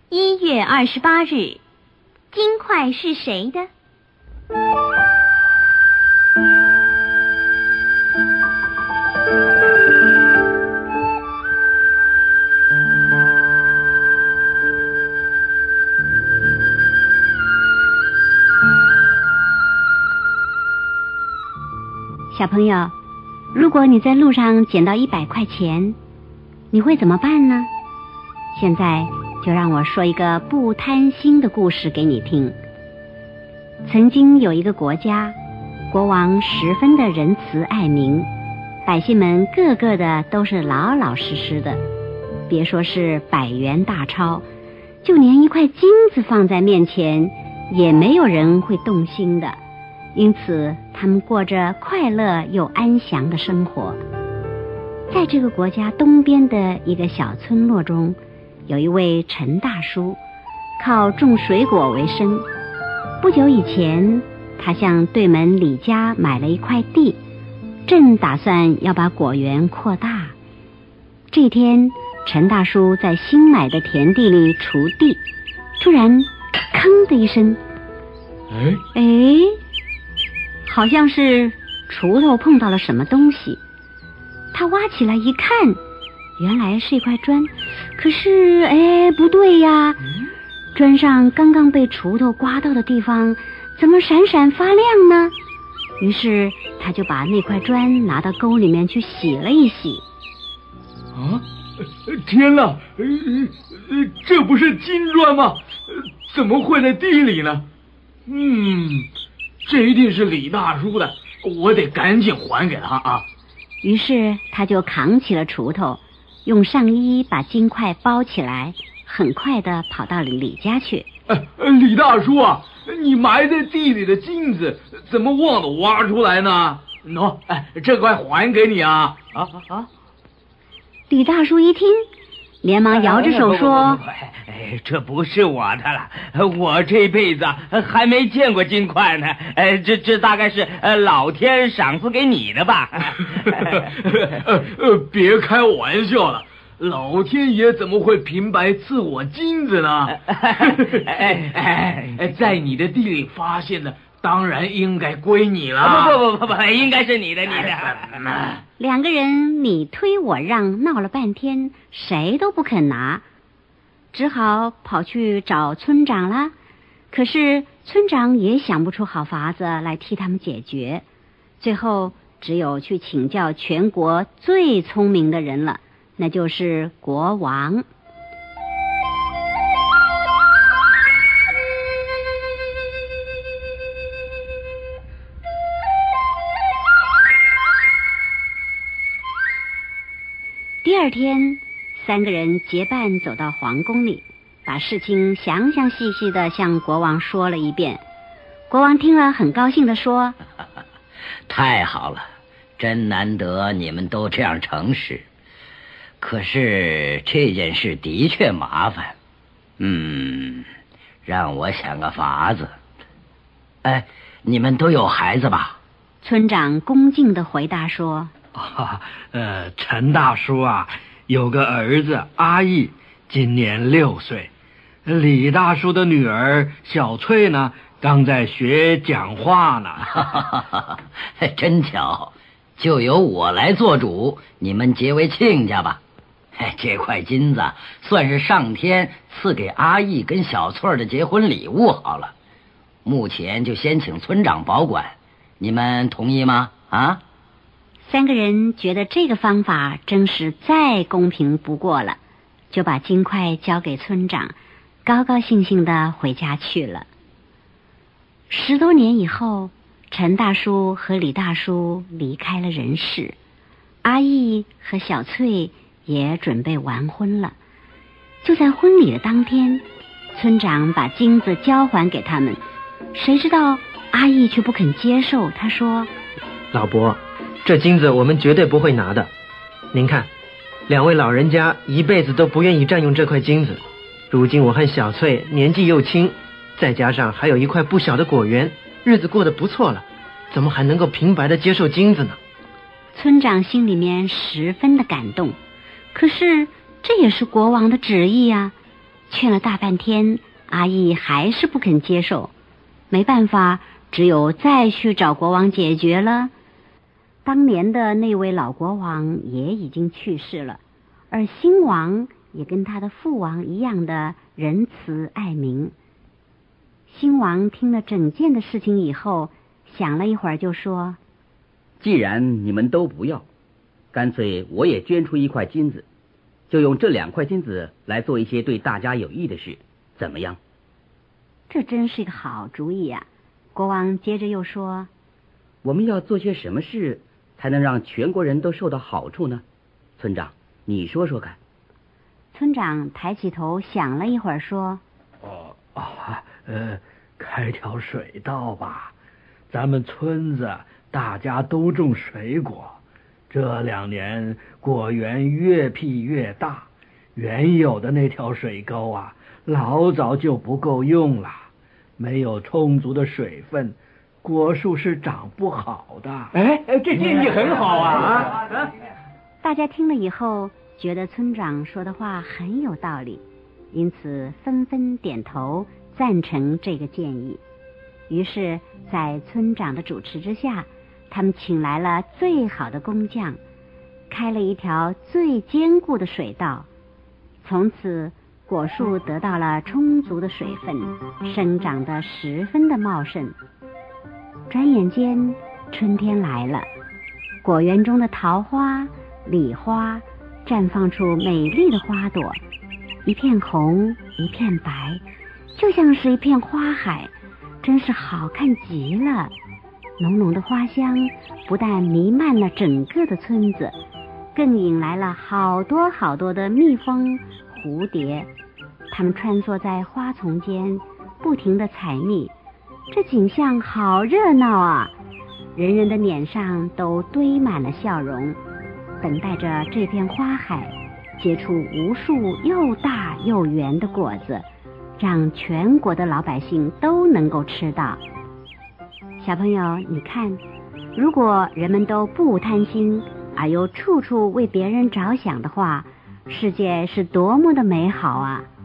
1月28日，金块是谁的？小朋友，如果你在路上捡到100块钱，你会怎么办呢？现在就让我说一个不贪心的故事给你听。曾经有一个国家，国王十分的仁慈爱民，百姓们个个的都是老老实实的，别说是100元大钞，就连一块金子放在面前，也没有人会动心的。因此他们过着快乐又安详的生活。在这个国家东边的一个小村落中，有一位陈大叔，靠种水果为生。不久以前，他向对门李家买了一块地，正打算要把果园扩大。这天，陈大叔在新买的田地里锄地，突然吭的一声，好像是锄头碰到了什么东西。他挖起来一看，原来是一块砖。可是不对呀，砖上刚刚被锄头刮到的地方怎么闪闪发亮呢？于是他就把那块砖拿到沟里面去洗了一洗。 天哪，这不是金砖吗？怎么会在地里呢？这一定是李大叔的，我得赶紧还给他啊！ 于是他就扛起了锄头，用上衣把金块包起来，很快地跑到李家去。 李大叔啊，你埋在地里的金子怎么忘了挖出来呢？这块还给你啊！ 李大叔一听，连忙摇着手说： 这不是我的了，我这辈子还没见过金块呢。这大概是老天赏赐给你的吧？ 别开玩笑了，老天爷怎么会平白赐我金子呢？在你的地里发现的，当然应该归你了。 不，应该是你的。 两个人你推我让，闹了半天，谁都不肯拿，只好跑去找村长了。可是村长也想不出好法子来替他们解决，最后只有去请教全国最聪明的人了，那就是国王。第二天，3个人结伴走到皇宫里，把事情详详细细地向国王说了一遍。国王听了很高兴地说： 太好了，真难得你们都这样诚实。可是这件事的确麻烦，让我想个法子。你们都有孩子吧？ 村长恭敬地回答说： 陈大叔啊，有个儿子阿义，今年6岁。李大叔的女儿小翠呢，刚在学讲话呢。 真巧，就由我来做主，你们结为亲家吧。这块金子算是上天赐给阿义跟小翠的结婚礼物好了。目前就先请村长保管，你们同意吗 ？3个人觉得这个方法真是再公平不过了，就把金块交给村长，高高兴兴地回家去了。10多年以后，陈大叔和李大叔离开了人世，阿义和小翠也准备完婚了。就在婚礼的当天，村长把金子交还给他们，谁知道阿义却不肯接受。他说： 老伯，这金子我们绝对不会拿的。您看，2位老人家一辈子都不愿意占用这块金子，如今我和小翠年纪又轻，再加上还有一块不小的果园，日子过得不错了，怎么还能够平白的接受金子呢？ 村长心里面十分的感动，可是这也是国王的旨意啊， 劝了大半天，阿义还是不肯接受。没办法，只有再去找国王解决了。当年的那位老国王也已经去世了，而新王也跟他的父王一样的仁慈爱民。新王听了整件的事情以后，想了一会儿就说： 既然你们都不要，干脆我也捐出一块金子，就用这2块金子来做一些对大家有益的事，怎么样？ 这真是一个好主意啊！国王接着又说： 我们要做些什么事才能让全国人都受到好处呢？村长，你说说看。 村长抬起头想了一会儿说： 开条水道吧。咱们村子大家都种水果，这2年果园越辟越大，原有的那条水沟啊，老早就不够用了，没有充足的水分，果树是长不好的。 这建议很好啊！ 大家听了以后，觉得村长说的话很有道理，因此纷纷点头赞成这个建议。于是在村长的主持之下，他们请来了最好的工匠，开了一条最坚固的水道。从此果树得到了充足的水分，生长得十分的茂盛。转眼间春天来了，果园中的桃花、李花绽放出美丽的花朵，一片红，一片白，就像是一片花海，真是好看极了。浓浓的花香不但弥漫了整个的村子，更引来了好多好多的蜜蜂、蝴蝶，它们穿梭在花丛间，不停地采蜜。这景象好热闹啊！人人的脸上都堆满了笑容，等待着这片花海结出无数又大又圆的果子，让全国的老百姓都能够吃到。小朋友，你看，如果人们都不贪心，而又处处为别人着想的话，世界是多么的美好啊！